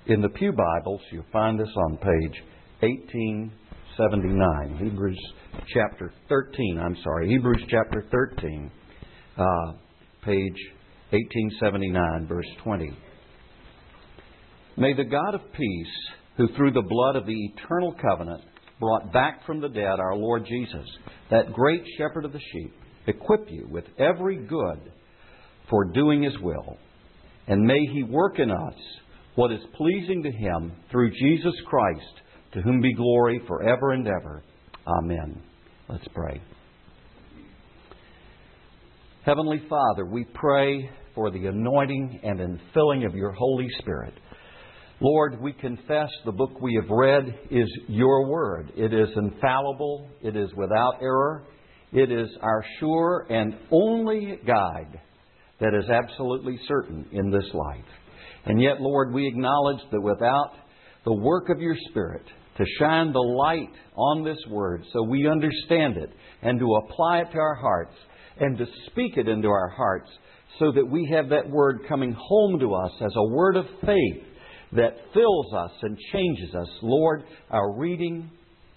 In the Pew Bibles, you'll find this on page 1879. Hebrews chapter 13, page 1879, verse 20. May the God of peace, who through the blood of the eternal covenant brought back from the dead our Lord Jesus, that great shepherd of the sheep, equip you with every good for doing His will. And may He work in us what is pleasing to Him through Jesus Christ, to whom be glory forever and ever. Amen. Let's pray. Heavenly Father, we pray for the anointing and infilling of Your Holy Spirit. Lord, we confess the book we have read is Your Word. It is infallible. It is without error. It is our sure and only guide that is absolutely certain in this life. And yet, Lord, we acknowledge that without the work of Your Spirit to shine the light on this Word so we understand it and to apply it to our hearts and to speak it into our hearts so that we have that Word coming home to us as a word of faith that fills us and changes us. Lord, our reading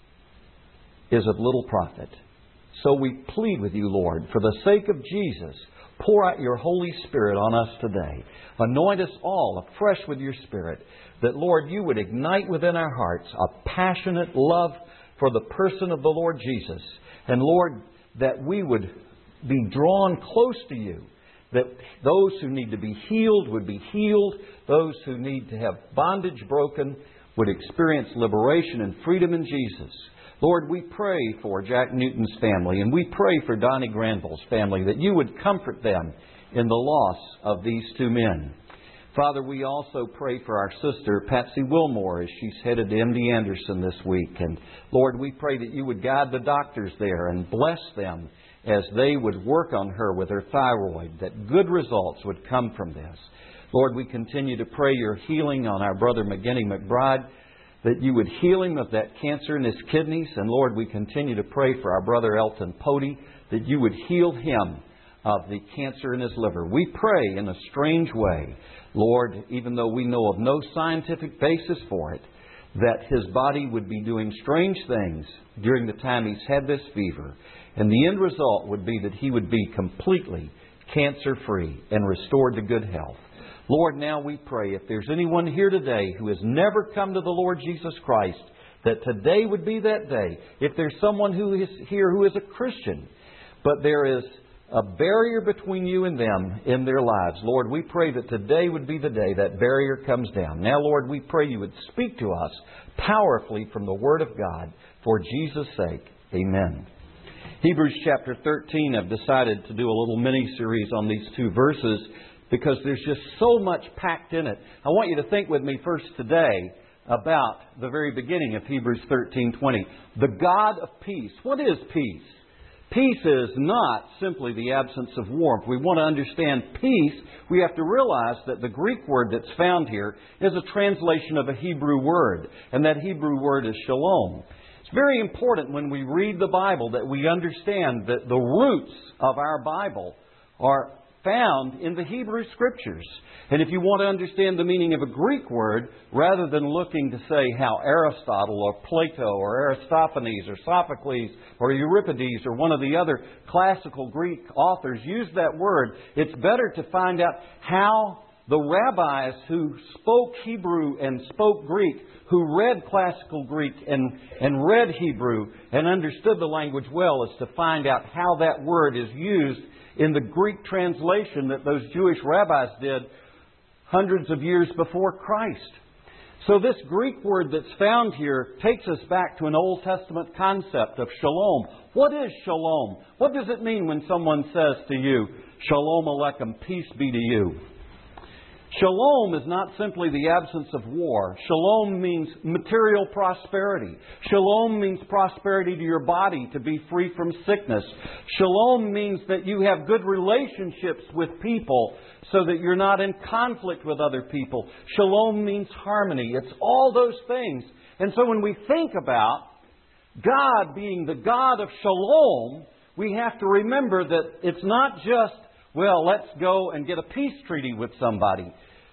is of little profit. So we plead with You, Lord, for the sake of Jesus, pour out Your Holy Spirit on us today. Anoint us all afresh with Your Spirit, that, Lord, You would ignite within our hearts a passionate love for the person of the Lord Jesus. And, Lord, that we would be drawn close to You, that those who need to be healed would be healed, those who need to have bondage broken would experience liberation and freedom in Jesus. Lord, we pray for Jack Newton's family, and we pray for Donnie Granville's family, that You would comfort them in the loss of these two men. Father, we also pray for our sister, Patsy Wilmore, as she's headed to MD Anderson this week. And Lord, we pray that You would guide the doctors there and bless them as they would work on her with her thyroid, that good results would come from this. Lord, we continue to pray Your healing on our brother McGinney McBride, that You would heal him of that cancer in his kidneys. And Lord, we continue to pray for our brother Elton Pody, that You would heal him of the cancer in his liver. We pray in a strange way, Lord, even though we know of no scientific basis for it, that his body would be doing strange things during the time he's had this fever. And the end result would be that he would be completely cancer-free and restored to good health. Lord, now we pray if there's anyone here today who has never come to the Lord Jesus Christ, that today would be that day. If there's someone who is here who is a Christian, but there is a barrier between You and them in their lives, Lord, we pray that today would be the day that barrier comes down. Now, Lord, we pray You would speak to us powerfully from the Word of God for Jesus' sake. Amen. Hebrews chapter 13, I've decided to do a little mini-series on these two verses because there's just so much packed in it. I want you to think with me first today about the very beginning of Hebrews 13:20. The God of peace. What is peace? Peace is not simply the absence of warmth. We want to understand peace. We have to realize that the Greek word that's found here is a translation of a Hebrew word, and that Hebrew word is shalom. It's very important when we read the Bible that we understand that the roots of our Bible are found in the Hebrew Scriptures. And if you want to understand the meaning of a Greek word, rather than looking to say how Aristotle or Plato or Aristophanes or Sophocles or Euripides or one of the other classical Greek authors used that word, it's better to find out how the rabbis who spoke Hebrew and spoke Greek, who read classical Greek and read Hebrew and understood the language well, is to find out how that word is used in the Greek translation that those Jewish rabbis did hundreds of years before Christ. So this Greek word that's found here takes us back to an Old Testament concept of shalom. What is shalom? What does it mean when someone says to you, Shalom Aleichem, peace be to you? Shalom is not simply the absence of war. Shalom means material prosperity. Shalom means prosperity to your body, to be free from sickness. Shalom means that you have good relationships with people so that you're not in conflict with other people. Shalom means harmony. It's all those things. And so when we think about God being the God of shalom, we have to remember that it's not just, well, let's go and get a peace treaty with somebody.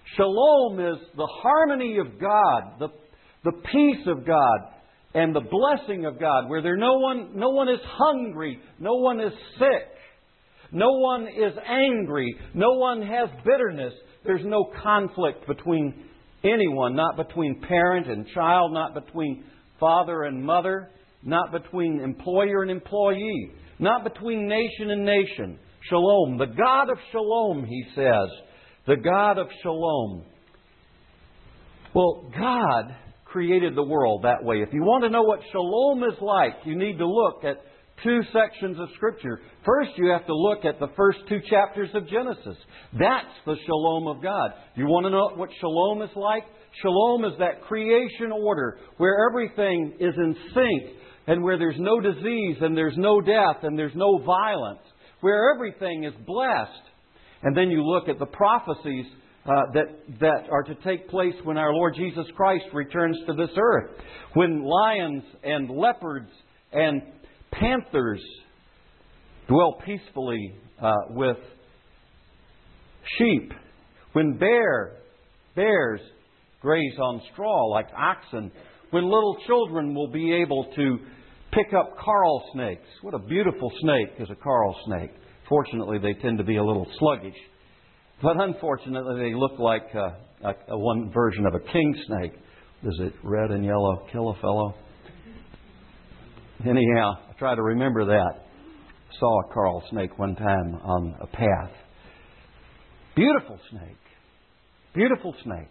Shalom is the harmony of God, the peace of God, and the blessing of God, where no one is hungry, no one is sick, no one is angry, no one has bitterness. There's no conflict between anyone, not between parent and child, not between father and mother, not between employer and employee, not between nation and nation. Shalom, the God of Shalom, he says. The God of Shalom. Well, God created the world that way. If you want to know what Shalom is like, you need to look at two sections of Scripture. First, you have to look at the first two chapters of Genesis. That's the Shalom of God. You want to know what Shalom is like? Shalom is that creation order where everything is in sync and where there's no disease and there's no death and there's no violence, where everything is blessed. And then you look at the prophecies that are to take place when our Lord Jesus Christ returns to this earth. When lions and leopards and panthers dwell peacefully with sheep. When bears graze on straw like oxen. When little children will be able to pick up coral snakes. What a beautiful snake is a coral snake. Fortunately, they tend to be a little sluggish. But unfortunately, they look like one version of a king snake. Is it red and yellow? Kill a fellow? Anyhow, I try to remember that. Saw a coral snake one time on a path. Beautiful snake. Beautiful snake.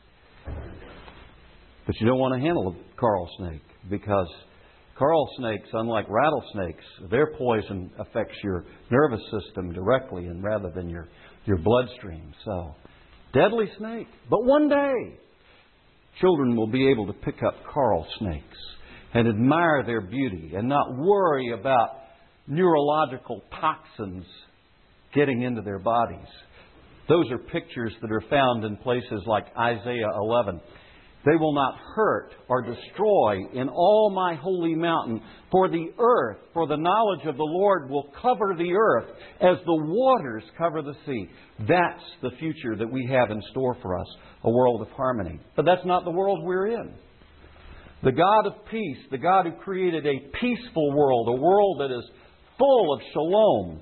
But you don't want to handle a coral snake because coral snakes, unlike rattlesnakes, their poison affects your nervous system directly and rather than your bloodstream. So, deadly snake. But one day, children will be able to pick up coral snakes and admire their beauty and not worry about neurological toxins getting into their bodies. Those are pictures that are found in places like Isaiah 11. They will not hurt or destroy in all my holy mountain, for the earth, for the knowledge of the Lord will cover the earth as the waters cover the sea. That's the future that we have in store for us, a world of harmony. But that's not the world we're in. The God of peace, the God who created a peaceful world, a world that is full of shalom,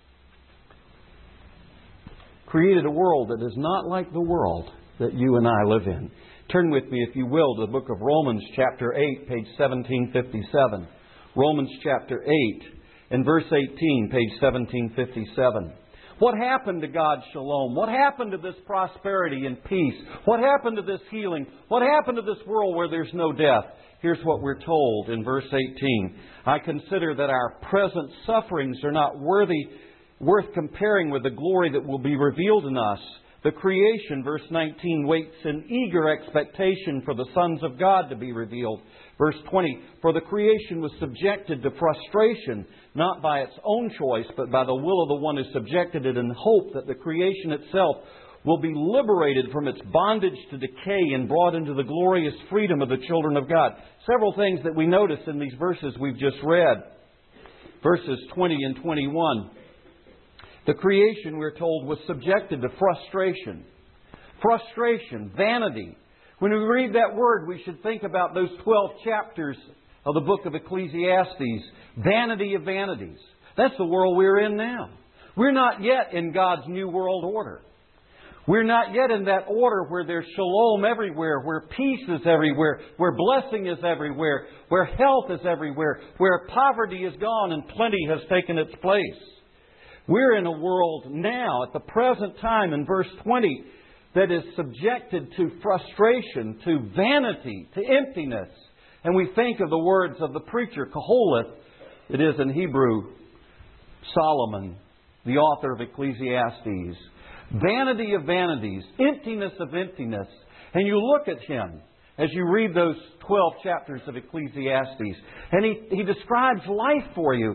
created a world that is not like the world that you and I live in. Turn with me, if you will, to the book of Romans chapter 8, page 1757. Romans chapter 8 and verse 18, page 1757. What happened to God's shalom? What happened to this prosperity and peace? What happened to this healing? What happened to this world where there's no death? Here's what we're told in verse 18. I consider that our present sufferings are not worth comparing with the glory that will be revealed in us. The creation, verse 19, waits in eager expectation for the sons of God to be revealed. Verse 20, for the creation was subjected to frustration, not by its own choice, but by the will of the one who subjected it, in hope that the creation itself will be liberated from its bondage to decay and brought into the glorious freedom of the children of God. Several things that we notice in these verses we've just read. Verses 20 and 21. The creation, we're told, was subjected to frustration. Frustration, vanity. When we read that word, we should think about those 12 chapters of the book of Ecclesiastes. Vanity of vanities. That's the world we're in now. We're not yet in God's new world order. We're not yet in that order where there's shalom everywhere, where peace is everywhere, where blessing is everywhere, where health is everywhere, where poverty is gone and plenty has taken its place. We're in a world now, at the present time, in verse 20, that is subjected to frustration, to vanity, to emptiness. And we think of the words of the preacher, Koheleth. It is in Hebrew, Solomon, the author of Ecclesiastes. Vanity of vanities, emptiness of emptiness. And you look at him as you read those 12 chapters of Ecclesiastes, and he describes life for you.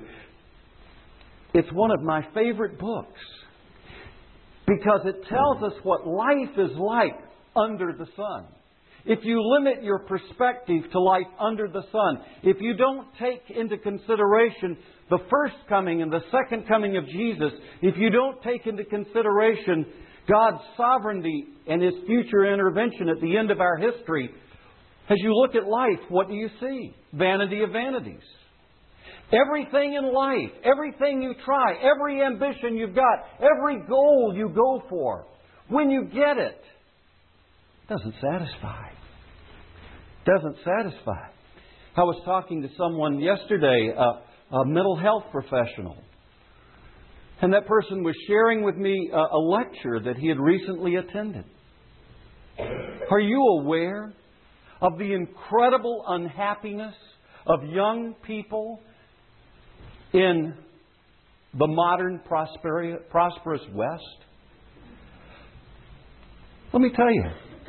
It's one of my favorite books because it tells us what life is like under the sun. If you limit your perspective to life under the sun, if you don't take into consideration the first coming and the second coming of Jesus, if you don't take into consideration God's sovereignty and His future intervention at the end of our history. As you look at life, what do you see? Vanity of vanities. Everything in life, everything you try, every ambition you've got, every goal you go for, when you get it, doesn't satisfy. Doesn't satisfy. I was talking to someone yesterday, a mental health professional. And that person was sharing with me a lecture that he had recently attended. Are you aware of the incredible unhappiness of young people in the modern prosperous West? Let me tell you,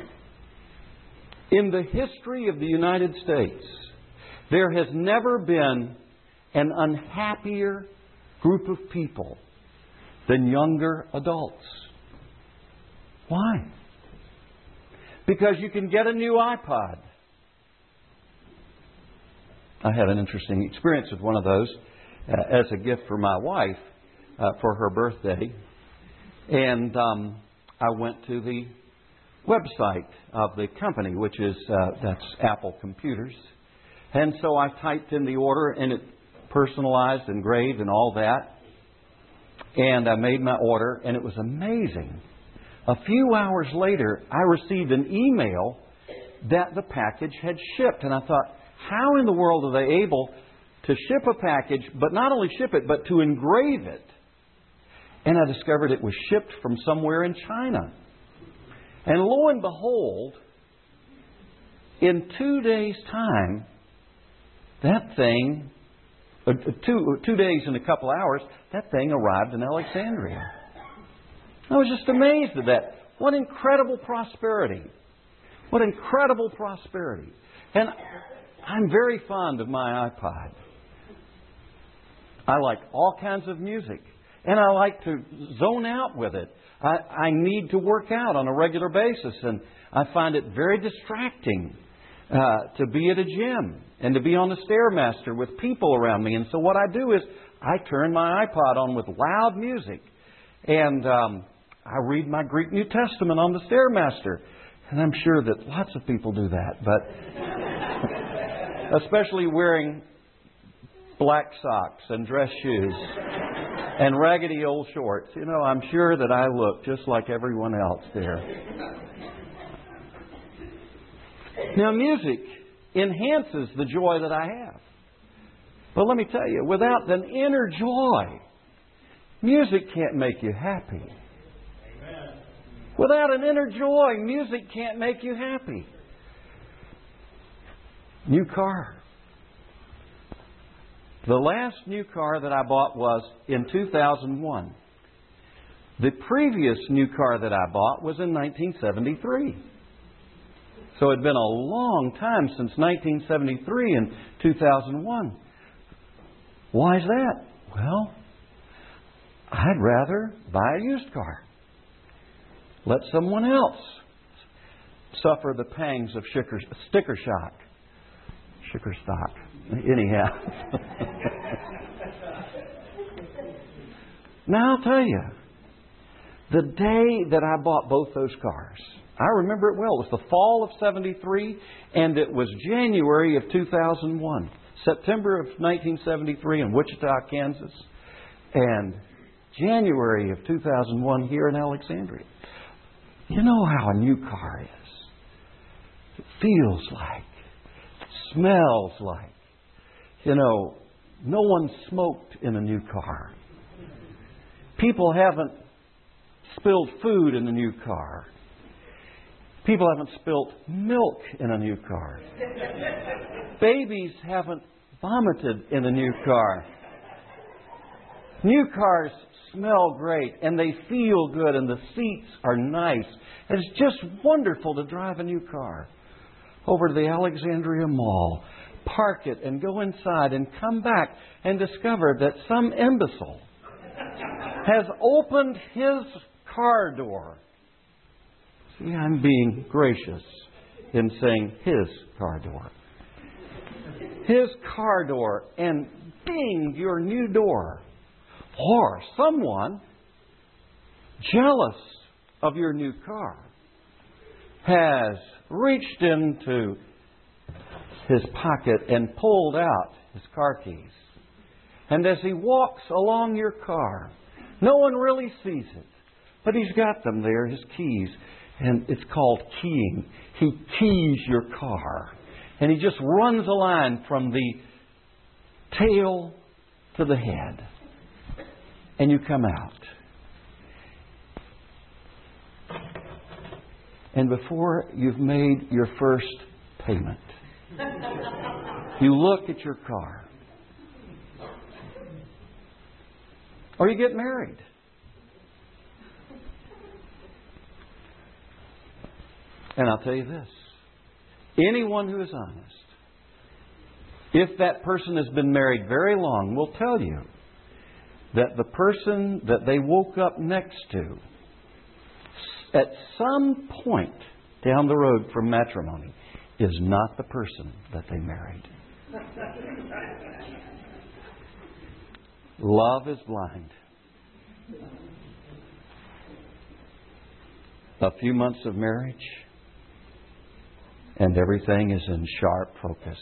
in the history of the United States, there has never been an unhappier group of people than younger adults. Why? Because you can get a new iPod. I had an interesting experience with one of those as a gift for my wife for her birthday. And I went to the website of the company, which is that's Apple Computers. And so I typed in the order, and it personalized, engraved, and all that. And I made my order, and it was amazing. A few hours later, I received an email that the package had shipped. And I thought, how in the world are they able to ship a package, but not only ship it, but to engrave it? And I discovered it was shipped from somewhere in China. And lo and behold, in 2 days' time, that thing, 2 days and a couple hours, that thing arrived in Alexandria. I was just amazed at that. What incredible prosperity. What incredible prosperity. And I'm very fond of my iPod. I like all kinds of music. And I like to zone out with it. I need to work out on a regular basis. And I find it very distracting to be at a gym and to be on the Stairmaster with people around me. And so what I do is I turn my iPod on with loud music. And I read my Greek New Testament on the Stairmaster. And I'm sure that lots of people do that. But especially wearing black socks and dress shoes and raggedy old shorts. You know, I'm sure that I look just like everyone else there. Now, music enhances the joy that I have. But let me tell you, without an inner joy, music can't make you happy. Without an inner joy, music can't make you happy. New car. The last new car that I bought was in 2001. The previous new car that I bought was in 1973. So it had been a long time since 1973 and 2001. Why is that? Well, I'd rather buy a used car. Let someone else suffer the pangs of sticker shock. Sticker stock. Anyhow. Now I'll tell you, the day that I bought both those cars, I remember it well. It was the fall of 73, and it was January of 2001. September of 1973 in Wichita, Kansas, and January of 2001 here in Alexandria. You know how a new car is. It feels like, it smells like. You know, no one smoked in a new car. People haven't spilled food in a new car. People haven't spilt milk in a new car. Babies haven't vomited in a new car. New cars smell great and they feel good and the seats are nice. And it's just wonderful to drive a new car over to the Alexandria Mall, park it and go inside and come back and discover that some imbecile has opened his car door. See, I'm being gracious in saying his car door. His car door, and ding, your new door. Or someone jealous of your new car has reached into his pocket and pulled out his car keys. And as he walks along your car, no one really sees it, but he's got them there, his keys. And it's called keying. He keys your car. And he just runs a line from the tail to the head. And you come out. And before you've made your first payment, you look at your car. Or you get married. And I'll tell you this. Anyone who is honest, if that person has been married very long, will tell you that the person that they woke up next to at some point down the road from matrimony is not the person that they married. Love is blind. A few months of marriage, and everything is in sharp focus.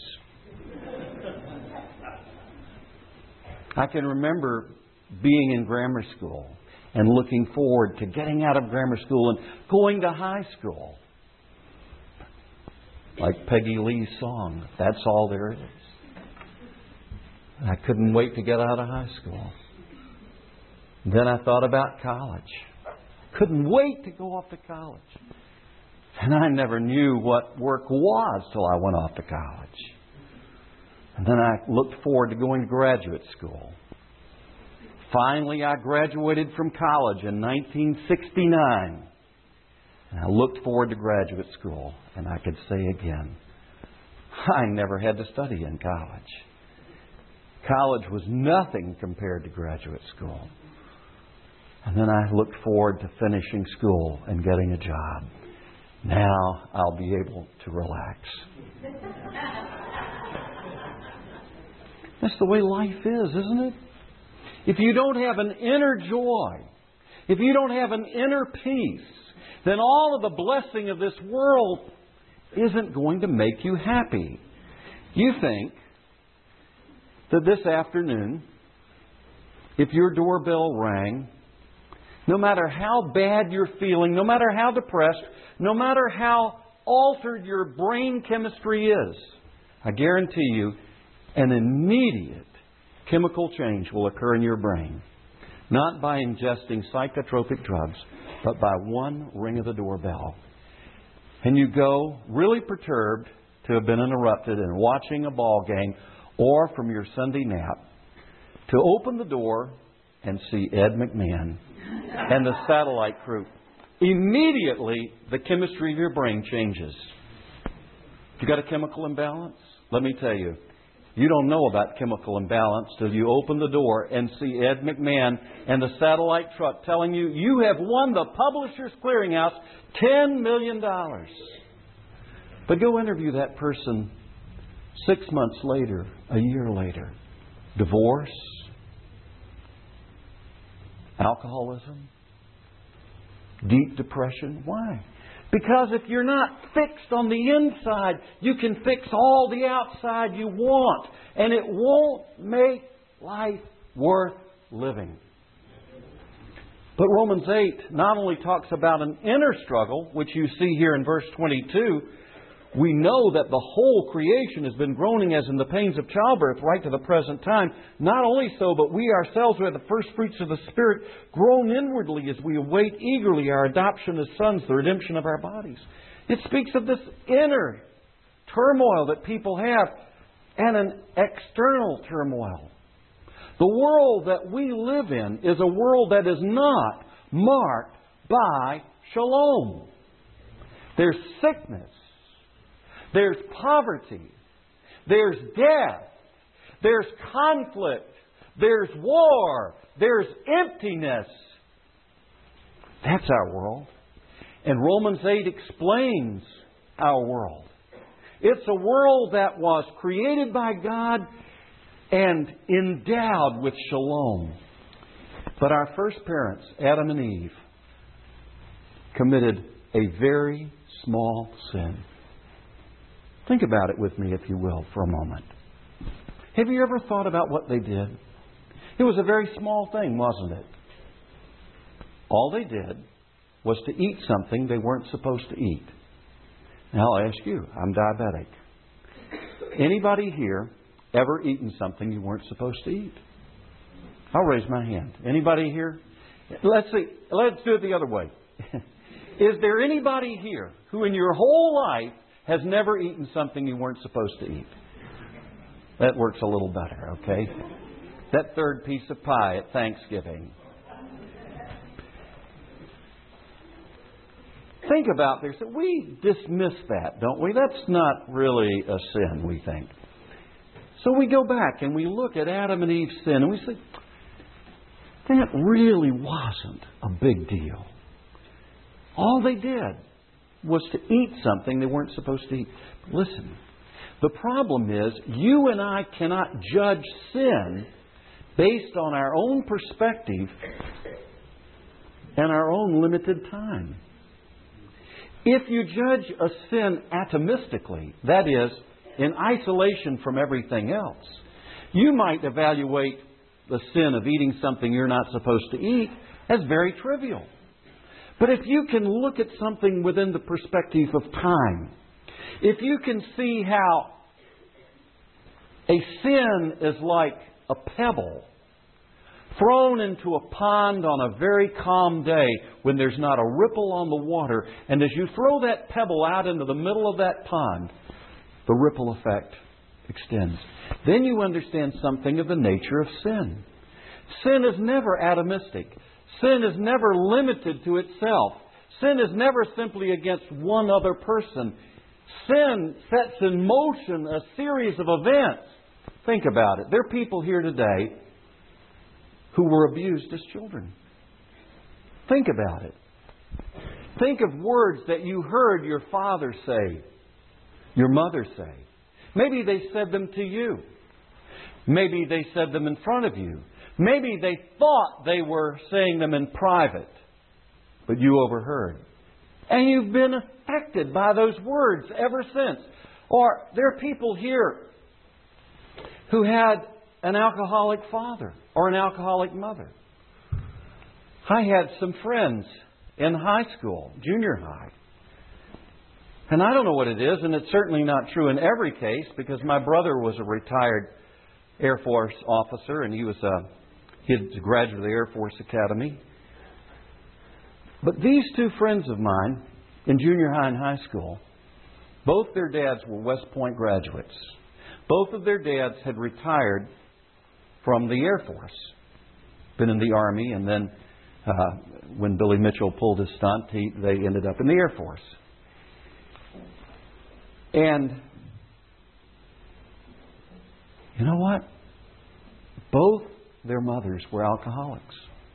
I can remember being in grammar school and looking forward to getting out of grammar school and going to high school. Like Peggy Lee's song, that's all there is. I couldn't wait to get out of high school. Then I thought about college. Couldn't wait to go off to college. And I never knew what work was till I went off to college. And then I looked forward to going to graduate school. Finally, I graduated from college in 1969. And I looked forward to graduate school. And I could say again, I never had to study in college. College was nothing compared to graduate school. And then I looked forward to finishing school and getting a job. Now I'll be able to relax. That's the way life is, isn't it? If you don't have an inner joy, if you don't have an inner peace, then all of the blessing of this world isn't going to make you happy. You think that this afternoon, if your doorbell rang, no matter how bad you're feeling, no matter how depressed, no matter how altered your brain chemistry is, I guarantee you an immediate chemical change will occur in your brain. Not by ingesting psychotropic drugs, but by one ring of the doorbell. And you go really perturbed to have been interrupted in watching a ball game or from your Sunday nap to open the door and see Ed McMahon and the satellite crew. Immediately, the chemistry of your brain changes. You got a chemical imbalance? Let me tell you, you don't know about chemical imbalance till you open the door and see Ed McMahon and the satellite truck telling you, you have won the Publishers Clearinghouse $10 million. But go interview that person 6 months later, a year later. Divorce, alcoholism, deep depression. Why? Because if you're not fixed on the inside, you can fix all the outside you want. And it won't make life worth living. But Romans 8 not only talks about an inner struggle, which you see here in verse 22, we know that the whole creation has been groaning as in the pains of childbirth right to the present time. Not only so, but we ourselves, who are the first fruits of the Spirit, groan inwardly as we await eagerly our adoption as sons, the redemption of our bodies. It speaks of this inner turmoil that people have and an external turmoil. The world that we live in is a world that is not marked by shalom. There's sickness. There's poverty. There's death. There's conflict. There's war. There's emptiness. That's our world. And Romans 8 explains our world. It's a world that was created by God and endowed with shalom. But our first parents, Adam and Eve, committed a very small sin. Think about it with me, if you will, for a moment. Have you ever thought about what they did? It was a very small thing, wasn't it? All they did was to eat something they weren't supposed to eat. Now I'll ask you, I'm diabetic. Anybody here ever eaten something you weren't supposed to eat? I'll raise my hand. Anybody here? Let's see. Let's do it the other way. Is there anybody here who in your whole life has never eaten something you weren't supposed to eat? That works a little better, okay? That third piece of pie at Thanksgiving. Think about this. We dismiss that, don't we? That's not really a sin, we think. So we go back and we look at Adam and Eve's sin and we say, that really wasn't a big deal. All they did was to eat something they weren't supposed to eat. Listen, the problem is you and I cannot judge sin based on our own perspective and our own limited time. If you judge a sin atomistically, that is, in isolation from everything else, you might evaluate the sin of eating something you're not supposed to eat as very trivial. But if you can look at something within the perspective of time, if you can see how a sin is like a pebble thrown into a pond on a very calm day when there's not a ripple on the water, and as you throw that pebble out into the middle of that pond, the ripple effect extends. Then you understand something of the nature of sin. Sin is never atomistic. Sin is never limited to itself. Sin is never simply against one other person. Sin sets in motion a series of events. Think about it. There are people here today who were abused as children. Think about it. Think of words that you heard your father say, your mother say. Maybe they said them to you. Maybe they said them in front of you. Maybe they thought they were saying them in private, but you overheard. And you've been affected by those words ever since. Or there are people here who had an alcoholic father or an alcoholic mother. I had some friends in high school, junior high. And I don't know what it is, and it's certainly not true in every case, because my brother was a retired Air Force officer, and he had graduated the Air Force Academy. But these two friends of mine in junior high and high school, both their dads were West Point graduates. Both of their dads had retired from the Air Force, been in the Army, and then when Billy Mitchell pulled his stunt, they ended up in the Air Force. And you know what? Both their mothers were alcoholics.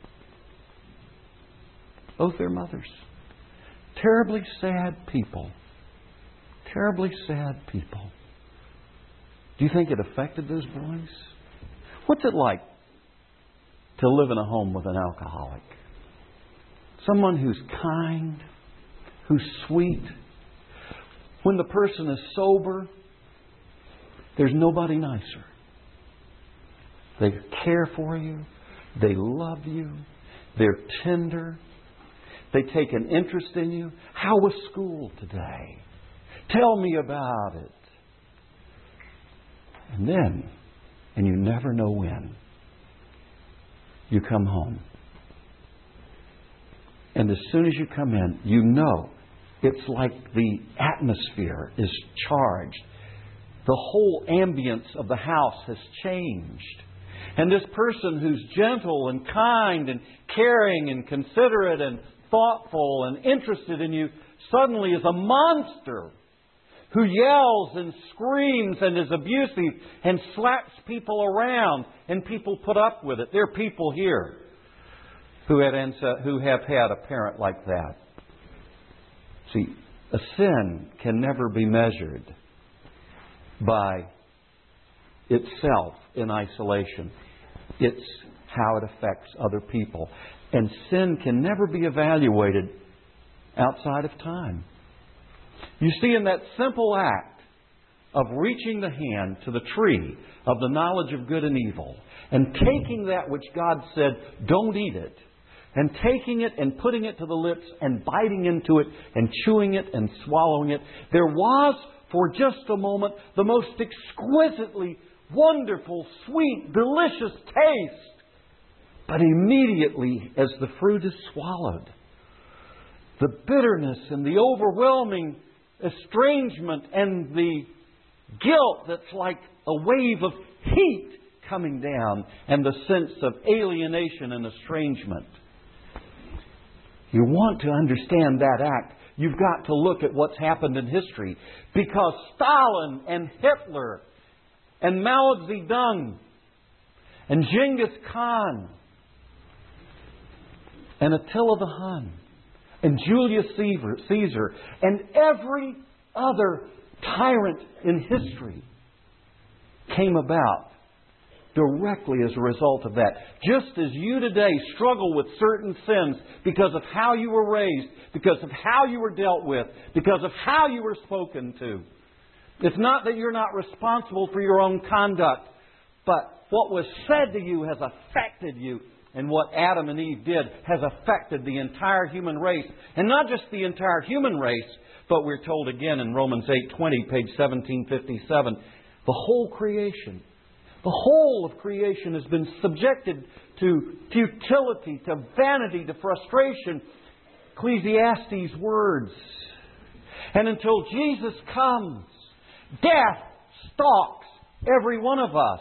Both their mothers. Terribly sad people. Terribly sad people. Do you think it affected those boys? What's it like to live in a home with an alcoholic? Someone who's kind, who's sweet. When the person is sober, there's nobody nicer. They care for you. They love you. They're tender. They take an interest in you. How was school today? Tell me about it. And then, and you never know when, you come home. And as soon as you come in, you know it's like the atmosphere is charged. The whole ambience of the house has changed. And this person who's gentle and kind and caring and considerate and thoughtful and interested in you suddenly is a monster who yells and screams and is abusive and slaps people around, and people put up with it. There are people here who have had a parent like that. See, a sin can never be measured by itself in isolation. It's how it affects other people. And sin can never be evaluated outside of time. You see, in that simple act of reaching the hand to the tree of the knowledge of good and evil and taking that which God said, don't eat it, and taking it and putting it to the lips and biting into it and chewing it and swallowing it, there was, for just a moment, the most exquisitely wonderful, sweet, delicious taste. But immediately, as the fruit is swallowed, the bitterness and the overwhelming estrangement and the guilt that's like a wave of heat coming down, and the sense of alienation and estrangement. You want to understand that act, you've got to look at what's happened in history. Because Stalin and Hitler and Mao Zedong and Genghis Khan and Attila the Hun and Julius Caesar and every other tyrant in history came about directly as a result of that. Just as you today struggle with certain sins because of how you were raised, because of how you were dealt with, because of how you were spoken to. It's not that you're not responsible for your own conduct, but what was said to you has affected you. And what Adam and Eve did has affected the entire human race. And not just the entire human race, but we're told again in Romans 8:20, page 1757, the whole creation. The whole of creation has been subjected to futility, to vanity, to frustration. Ecclesiastes words. And until Jesus comes, death stalks every one of us.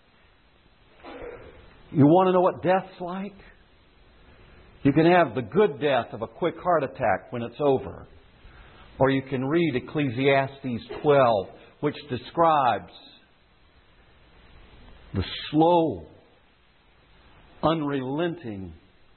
You want to know what death's like? You can have the good death of a quick heart attack when it's over. Or you can read Ecclesiastes 12, which describes the slow, unrelenting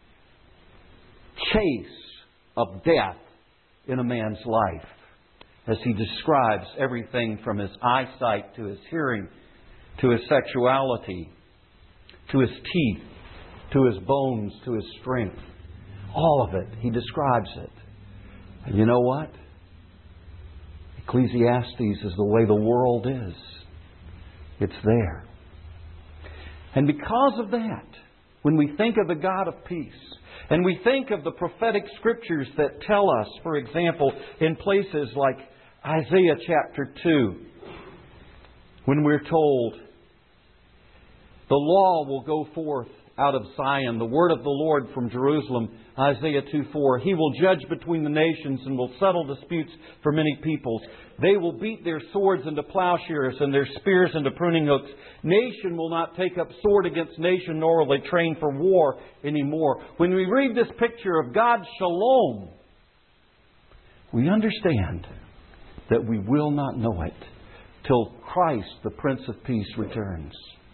chase of death in a man's life. As he describes everything from his eyesight to his hearing, to his sexuality, to his teeth, to his bones, to his strength. All of it. He describes it. And you know what? Ecclesiastes is the way the world is. It's there. And because of that, when we think of the God of peace, and we think of the prophetic scriptures that tell us, for example, in places like Isaiah chapter 2, when we're told, the law will go forth out of Zion, the word of the Lord from Jerusalem, Isaiah 2:4. He will judge between the nations and will settle disputes for many peoples. They will beat their swords into plowshares and their spears into pruning hooks. Nation will not take up sword against nation, nor will they train for war anymore. When we read this picture of God's shalom, we understand that we will not know it till Christ, the Prince of Peace, returns.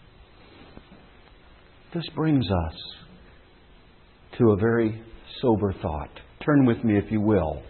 This brings us to a very sober thought. Turn with me, if you will.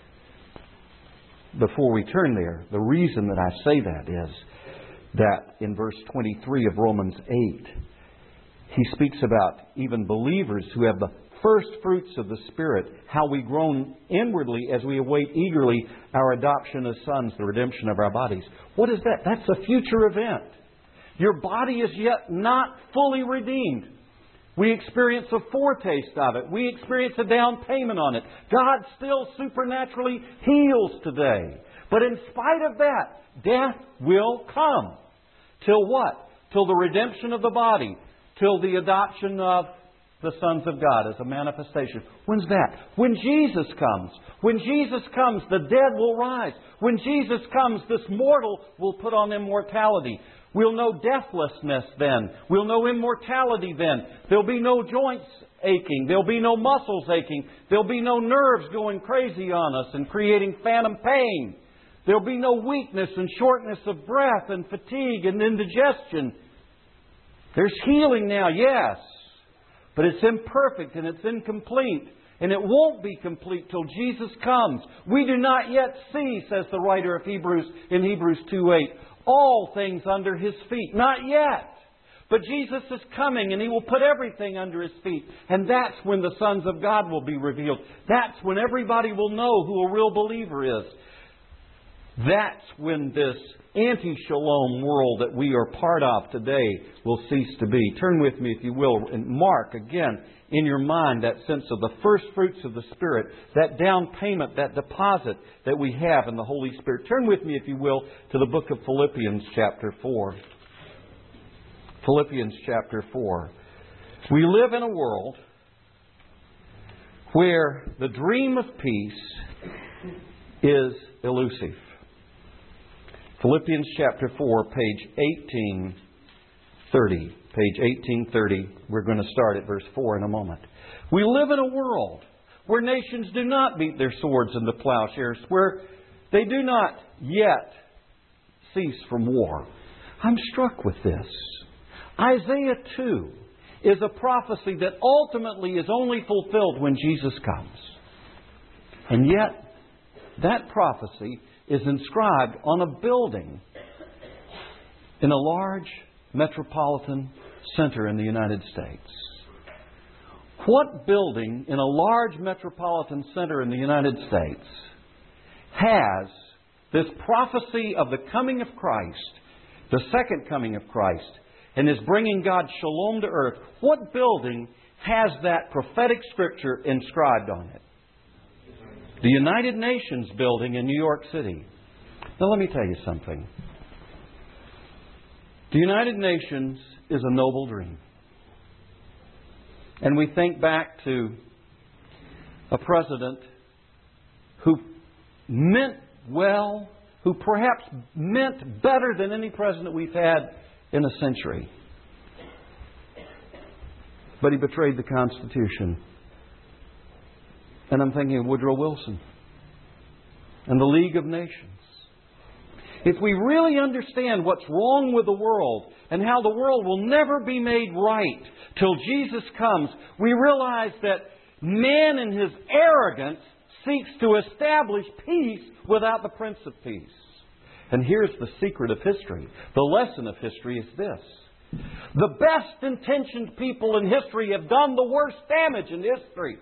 Before we turn there, the reason that I say that is that in verse 23 of Romans 8, he speaks about even believers who have the first fruits of the Spirit, how we groan inwardly as we await eagerly our adoption as sons, the redemption of our bodies. What is that? That's a future event. Your body is yet not fully redeemed. We experience a foretaste of it. We experience a down payment on it. God still supernaturally heals today. But in spite of that, death will come. Till what? Till the redemption of the body. Till the adoption of the sons of God as a manifestation. When's that? When Jesus comes. When Jesus comes, the dead will rise. When Jesus comes, this mortal will put on immortality. We'll know deathlessness then. We'll know immortality then. There'll be no joints aching. There'll be no muscles aching. There'll be no nerves going crazy on us and creating phantom pain. There'll be no weakness and shortness of breath and fatigue and indigestion. There's healing now, yes. But it's imperfect and it's incomplete. And it won't be complete till Jesus comes. We do not yet see, says the writer of Hebrews in Hebrews 2:8, all things under His feet. Not yet. But Jesus is coming and He will put everything under His feet. And that's when the sons of God will be revealed. That's when everybody will know who a real believer is. That's when this anti-shalom world that we are part of today will cease to be. Turn with me, if you will, and mark again in your mind that sense of the first fruits of the Spirit, that down payment, that deposit that we have in the Holy Spirit. Turn with me, if you will, to the book of Philippians chapter 4. Philippians chapter 4. We live in a world where the dream of peace is elusive. Philippians chapter 4, page 1830. Page 1830. We're going to start at verse 4 in a moment. We live in a world where nations do not beat their swords into plowshares, where they do not yet cease from war. I'm struck with this. Isaiah 2 is a prophecy that ultimately is only fulfilled when Jesus comes. And yet, that prophecy is inscribed on a building in a large metropolitan center in the United States. What building in a large metropolitan center in the United States has this prophecy of the coming of Christ, the second coming of Christ, and is bringing God's shalom to earth? What building has that prophetic scripture inscribed on it? The United Nations building in New York City. Now let me tell you something. The United Nations is a noble dream. And we think back to a president who meant well, who perhaps meant better than any president we've had in a century. But he betrayed the Constitution. And I'm thinking of Woodrow Wilson and the League of Nations. If we really understand what's wrong with the world and how the world will never be made right till Jesus comes, we realize that man in his arrogance seeks to establish peace without the Prince of Peace. And here's the secret of history. The lesson of history is this. The best intentioned people in history have done the worst damage in history.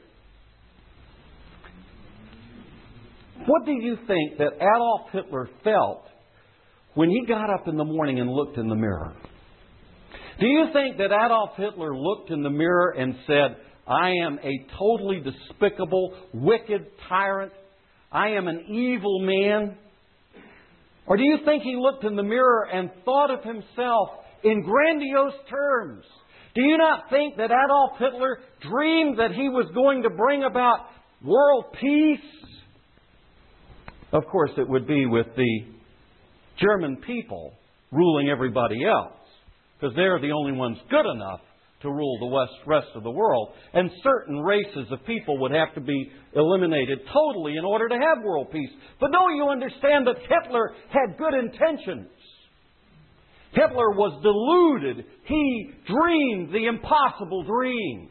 What do you think that Adolf Hitler felt when he got up in the morning and looked in the mirror? Do you think that Adolf Hitler looked in the mirror and said, I am a totally despicable, wicked tyrant. I am an evil man? Or do you think he looked in the mirror and thought of himself in grandiose terms? Do you not think that Adolf Hitler dreamed that he was going to bring about world peace? Of course, it would be with the German people ruling everybody else, because they're the only ones good enough to rule the rest of the world. And certain races of people would have to be eliminated totally in order to have world peace. But don't you understand that Hitler had good intentions? Hitler was deluded. He dreamed the impossible dream.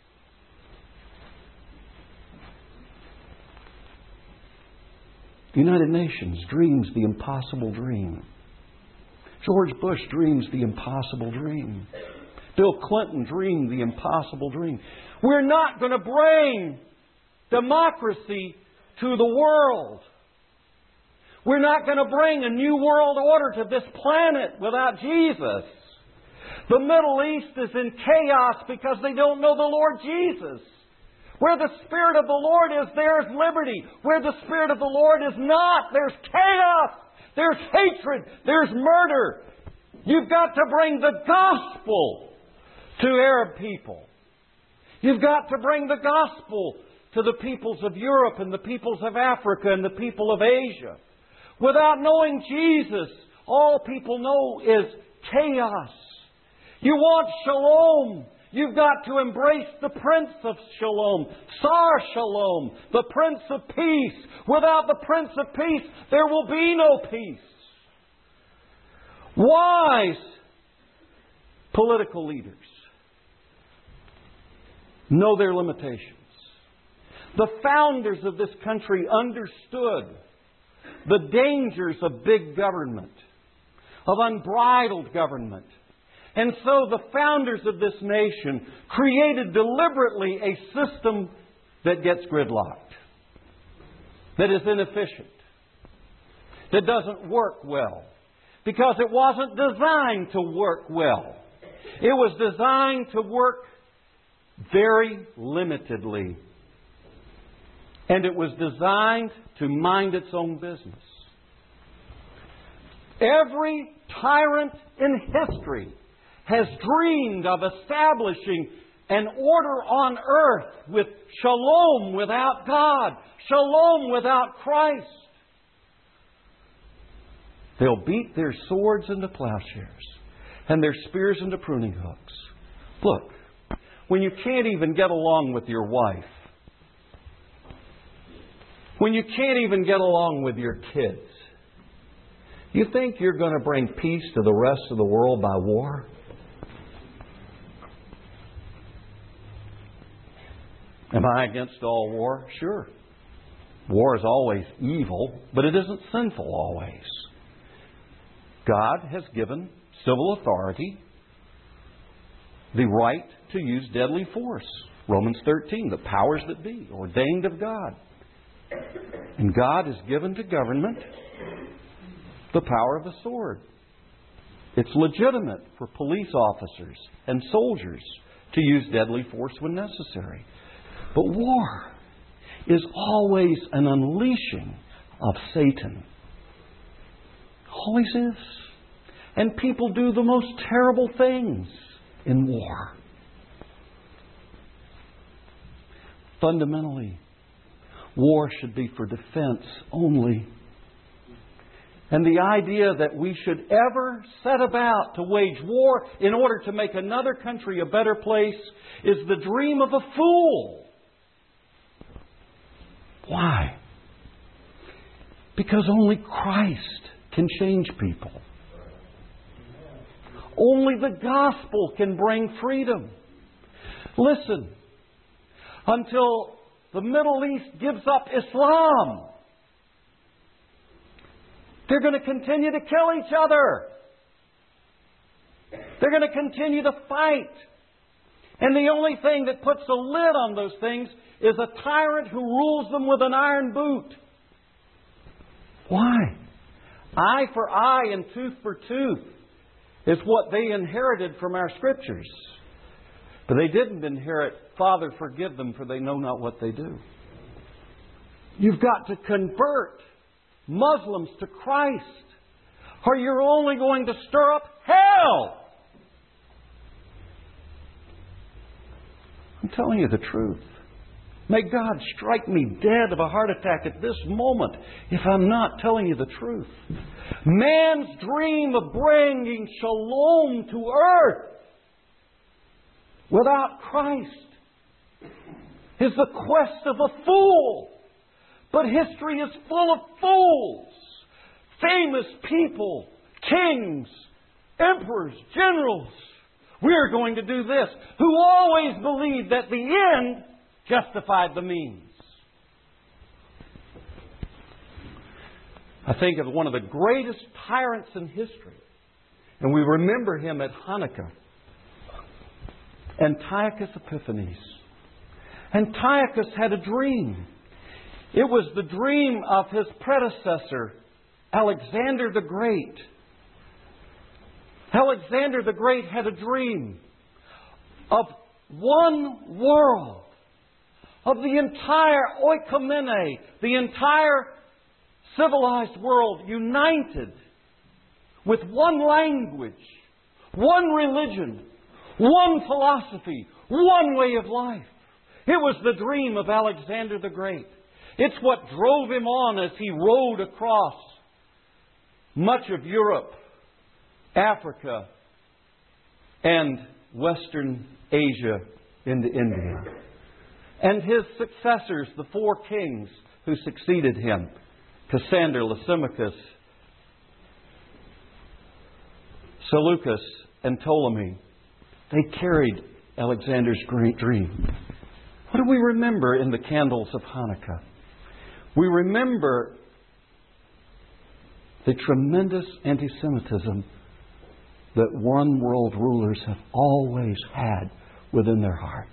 The United Nations dreams the impossible dream. George Bush dreams the impossible dream. Bill Clinton dreamed the impossible dream. We're not going to bring democracy to the world. We're not going to bring a new world order to this planet without Jesus. The Middle East is in chaos because they don't know the Lord Jesus. Where the Spirit of the Lord is, there's liberty. Where the Spirit of the Lord is not, there's chaos. There's hatred. There's murder. You've got to bring the gospel to Arab people. You've got to bring the gospel to the peoples of Europe and the peoples of Africa and the people of Asia. Without knowing Jesus, all people know is chaos. You want shalom. You've got to embrace the Prince of Shalom, Sar Shalom, the Prince of Peace. Without the Prince of Peace, there will be no peace. Wise political leaders know their limitations. The founders of this country understood the dangers of big government, of unbridled government. And so the founders of this nation created deliberately a system that gets gridlocked, that is inefficient, that doesn't work well, because it wasn't designed to work well. It was designed to work very limitedly. And it was designed to mind its own business. Every tyrant in history has dreamed of establishing an order on earth with shalom without God, shalom without Christ. They'll beat their swords into plowshares and their spears into pruning hooks. Look, when you can't even get along with your wife, when you can't even get along with your kids, you think you're going to bring peace to the rest of the world by war? Am I against all war? Sure. War is always evil, but it isn't sinful always. God has given civil authority the right to use deadly force. Romans 13, the powers that be, ordained of God. And God has given to government the power of the sword. It's legitimate for police officers and soldiers to use deadly force when necessary. But war is always an unleashing of Satan. Always is. And people do the most terrible things in war. Fundamentally, war should be for defense only. And the idea that we should ever set about to wage war in order to make another country a better place is the dream of a fool. Why? Because only Christ can change people. Only the gospel can bring freedom. Listen, until the Middle East gives up Islam, they're going to continue to kill each other. They're going to continue to fight. And the only thing that puts a lid on those things is a tyrant who rules them with an iron boot. Why? Eye for eye and tooth for tooth is what they inherited from our Scriptures. But they didn't inherit, Father, forgive them, for they know not what they do. You've got to convert Muslims to Christ, or you're only going to stir up hell. I'm telling you the truth. May God strike me dead of a heart attack at this moment if I'm not telling you the truth. Man's dream of bringing shalom to earth without Christ is the quest of a fool. But history is full of fools. Famous people, kings, emperors, generals. We're going to do this. Who always believed that the end justified the means. I think of one of the greatest tyrants in history. And we remember him at Hanukkah. Antiochus Epiphanes. Antiochus had a dream. It was the dream of his predecessor, Alexander the Great. Alexander the Great had a dream of one world, of the entire oikomene, the entire civilized world united with one language, one religion, one philosophy, one way of life. It was the dream of Alexander the Great. It's what drove him on as he rode across much of Europe, Africa, and Western Asia into India. And his successors, the four kings who succeeded him, Cassander, Lysimachus, Seleucus, and Ptolemy, they carried Alexander's great dream. What do we remember in the candles of Hanukkah? We remember the tremendous anti-Semitism that one world rulers have always had within their hearts.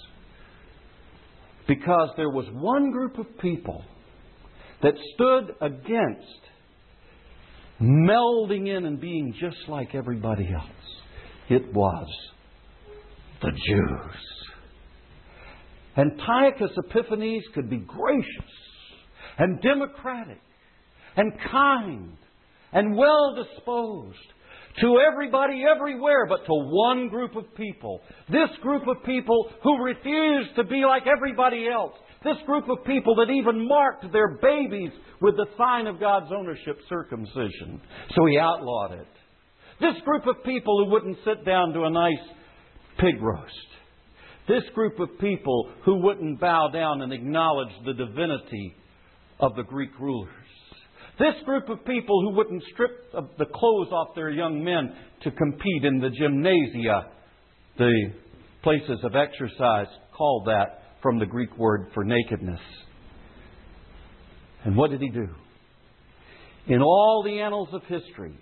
Because there was one group of people that stood against melding in and being just like everybody else. It was the Jews. Antiochus Epiphanes could be gracious and democratic and kind and well-disposed to everybody everywhere, but to one group of people. This group of people who refused to be like everybody else. This group of people that even marked their babies with the sign of God's ownership, circumcision. So He outlawed it. This group of people who wouldn't sit down to a nice pig roast. This group of people who wouldn't bow down and acknowledge the divinity of the Greek rulers. This group of people who wouldn't strip the clothes off their young men to compete in the gymnasia, the places of exercise called that from the Greek word for nakedness. And what did He do? In all the annals of history,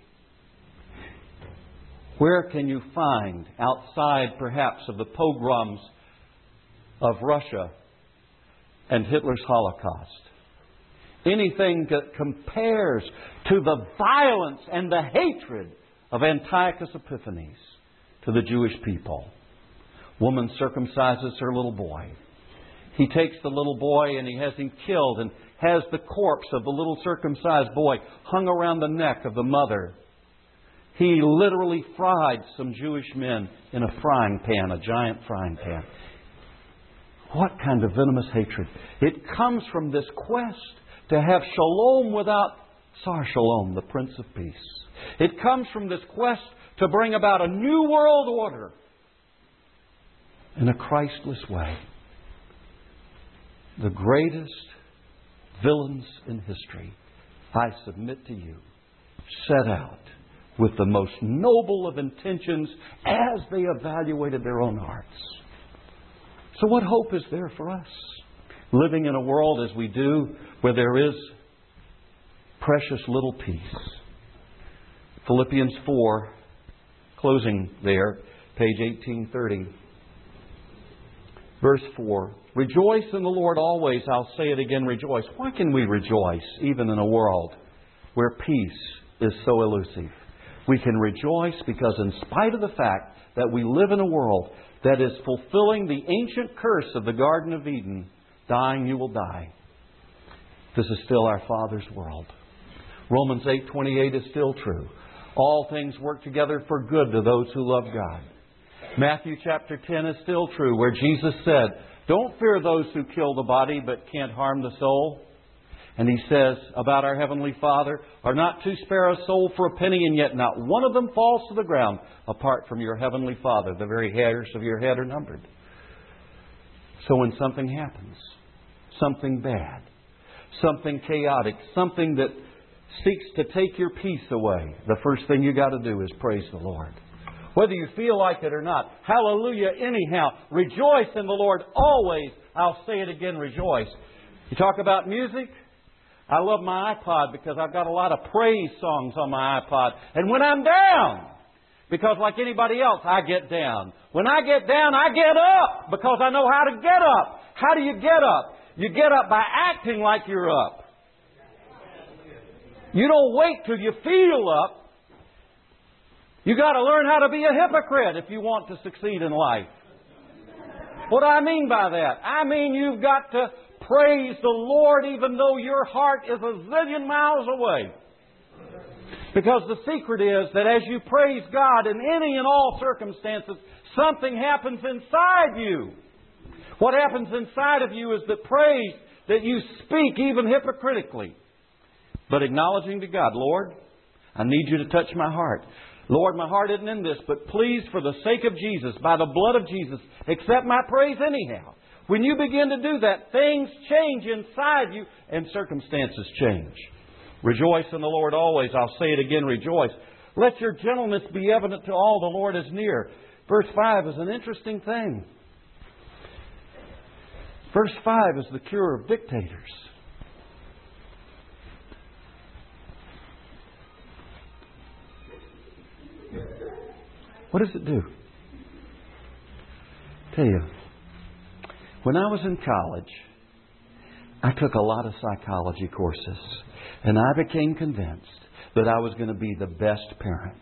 where can you find, outside perhaps of the pogroms of Russia and Hitler's Holocaust, anything that compares to the violence and the hatred of Antiochus Epiphanes to the Jewish people? Woman circumcises her little boy. He takes the little boy and he has him killed and has the corpse of the little circumcised boy hung around the neck of the mother. He literally fried some Jewish men in a frying pan, a giant frying pan. What kind of venomous hatred? It comes from this quest to have shalom without Sar Shalom, the Prince of Peace. It comes from this quest to bring about a new world order in a Christless way. The greatest villains in history, I submit to you, set out with the most noble of intentions as they evaluated their own hearts. So what hope is there for us? Living in a world as we do, where there is precious little peace. Philippians 4, closing there, page 1830. Verse 4, rejoice in the Lord always. I'll say it again, rejoice. Why can we rejoice even in a world where peace is so elusive? We can rejoice because in spite of the fact that we live in a world that is fulfilling the ancient curse of the Garden of Eden, dying you will die, this is still our Father's world. Romans 8:28 is still true. All things work together for good to those who love God. Matthew chapter 10 is still true, where Jesus said, don't fear those who kill the body but can't harm the soul. And He says about our Heavenly Father, are not to spare a soul for a penny, and yet not one of them falls to the ground apart from your Heavenly Father. The very hairs of your head are numbered. So when something happens, something bad, something chaotic, something that seeks to take your peace away, the first thing you got to do is praise the Lord. Whether you feel like it or not. Hallelujah anyhow. Rejoice in the Lord always. I'll say it again, rejoice. You talk about music? I love my iPod because I've got a lot of praise songs on my iPod. And when I'm down, because like anybody else, I get down. When I get down, I get up because I know how to get up. How do you get up? You get up by acting like you're up. You don't wait till you feel up. You got to learn how to be a hypocrite if you want to succeed in life. What do I mean by that? I mean you've got to praise the Lord even though your heart is a zillion miles away. Because the secret is that as you praise God in any and all circumstances, something happens inside you. What happens inside of you is that praise that you speak even hypocritically. But acknowledging to God, Lord, I need you to touch my heart. Lord, my heart isn't in this, but please, for the sake of Jesus, by the blood of Jesus, accept my praise anyhow. When you begin to do that, things change inside you and circumstances change. Rejoice in the Lord always. I'll say it again, rejoice. Let your gentleness be evident to all. The Lord is near. Verse 5 is an interesting thing. Verse 5 is the cure of dictators. What does it do? Tell you, when I was in college, I took a lot of psychology courses, and I became convinced that I was going to be the best parent.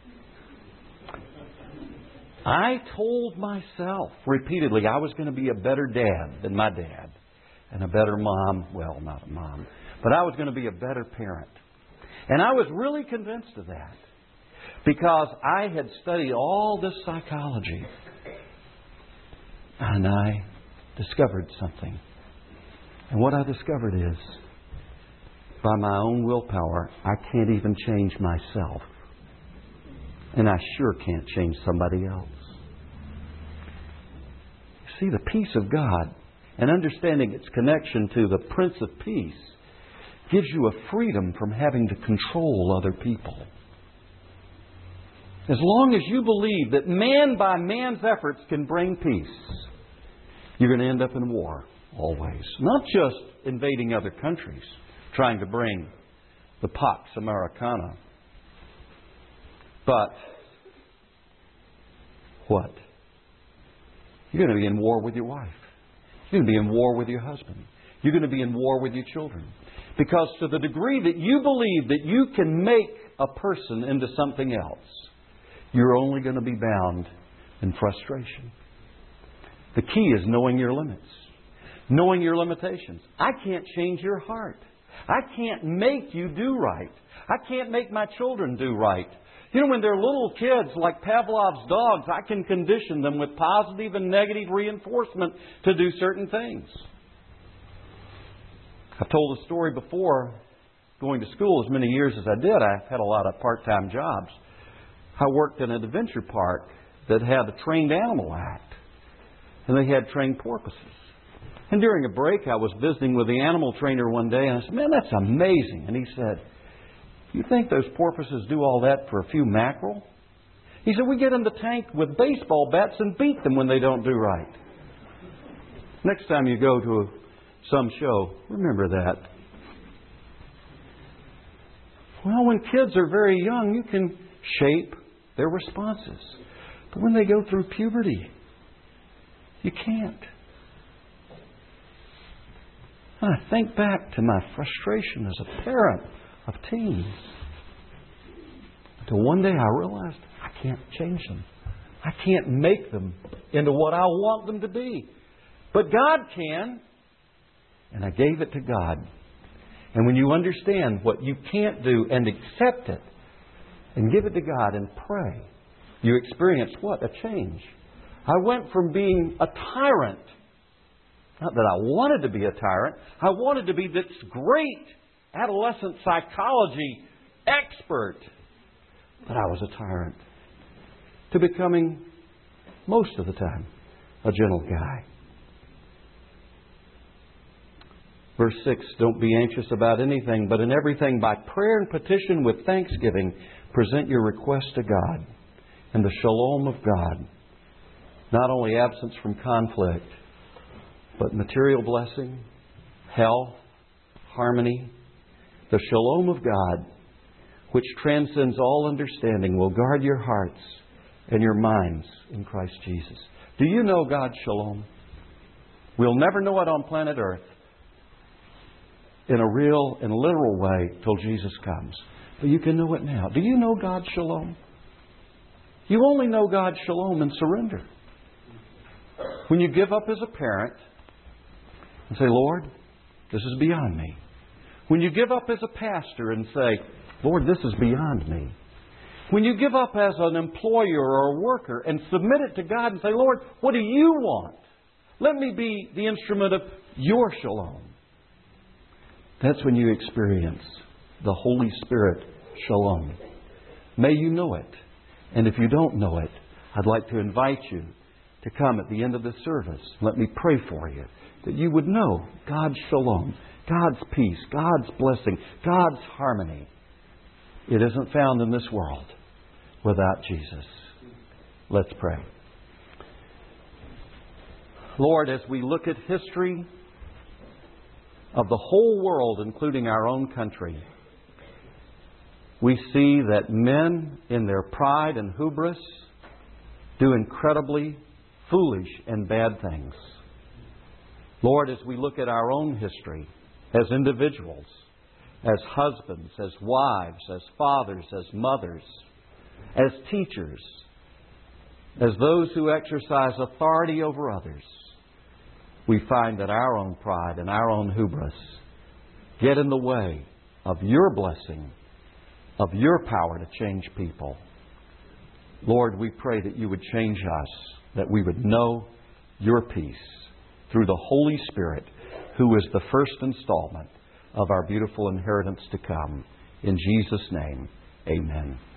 I told myself repeatedly I was going to be a better dad than my dad, and a better mom. Well, not a mom, but I was going to be a better parent. And I was really convinced of that because I had studied all this psychology. And I discovered something. And what I discovered is, by my own willpower, I can't even change myself. And I sure can't change somebody else. See, the peace of God and understanding its connection to the Prince of Peace gives you a freedom from having to control other people. As long as you believe that man by man's efforts can bring peace, you're going to end up in war always. Not just invading other countries, trying to bring the Pax Americana. But what? You're going to be in war with your wife. You're going to be in war with your husband. You're going to be in war with your children. Because to the degree that you believe that you can make a person into something else, you're only going to be bound in frustration. The key is knowing your limits, knowing your limitations. I can't change your heart. I can't make you do right. I can't make my children do right. You know, when they're little kids, like Pavlov's dogs, I can condition them with positive and negative reinforcement to do certain things. I've told a story before. Going to school as many years as I did, I had a lot of part-time jobs. I worked in an adventure park that had a trained animal act. And they had trained porpoises. And during a break, I was visiting with the animal trainer one day, and I said, "Man, that's amazing." And he said, "You think those porpoises do all that for a few mackerel?" He said, "We get in the tank with baseball bats and beat them when they don't do right." Next time you go to some show, remember that. Well, when kids are very young, you can shape their responses. But when they go through puberty, you can't. And I think back to my frustration as a parent of teens. Until one day I realized I can't change them. I can't make them into what I want them to be. But God can. And I gave it to God. And when you understand what you can't do and accept it and give it to God and pray, you experience what? A change. I went from being a tyrant. Not that I wanted to be a tyrant. I wanted to be this great adolescent psychology expert. But I was a tyrant. To becoming, most of the time, a gentle guy. Verse 6, don't be anxious about anything, but in everything by prayer and petition with thanksgiving, present your request to God. And the shalom of God, not only absence from conflict, but material blessing, health, harmony. The shalom of God, which transcends all understanding, will guard your hearts and your minds in Christ Jesus. Do you know God's shalom? We'll never know it on planet Earth in a real and literal way till Jesus comes. But you can know it now. Do you know God's shalom? You only know God's shalom in surrender. When you give up as a parent and say, "Lord, this is beyond me." When you give up as a pastor and say, "Lord, this is beyond me." When you give up as an employer or a worker and submit it to God and say, "Lord, what do you want? Let me be the instrument of your shalom." That's when you experience the Holy Spirit shalom. May you know it. And if you don't know it, I'd like to invite you to come at the end of the service. Let me pray for you, that you would know God's shalom, God's peace, God's blessing, God's harmony. It isn't found in this world without Jesus. Let's pray. Lord, as we look at history of the whole world, including our own country, we see that men, in their pride and hubris, do incredibly foolish and bad things. Lord, as we look at our own history as individuals, as husbands, as wives, as fathers, as mothers, as teachers, as those who exercise authority over others, we find that our own pride and our own hubris get in the way of Your blessing, of Your power to change people. Lord, we pray that You would change us, that we would know Your peace through the Holy Spirit, who is the first installment of our beautiful inheritance to come. In Jesus' name, amen.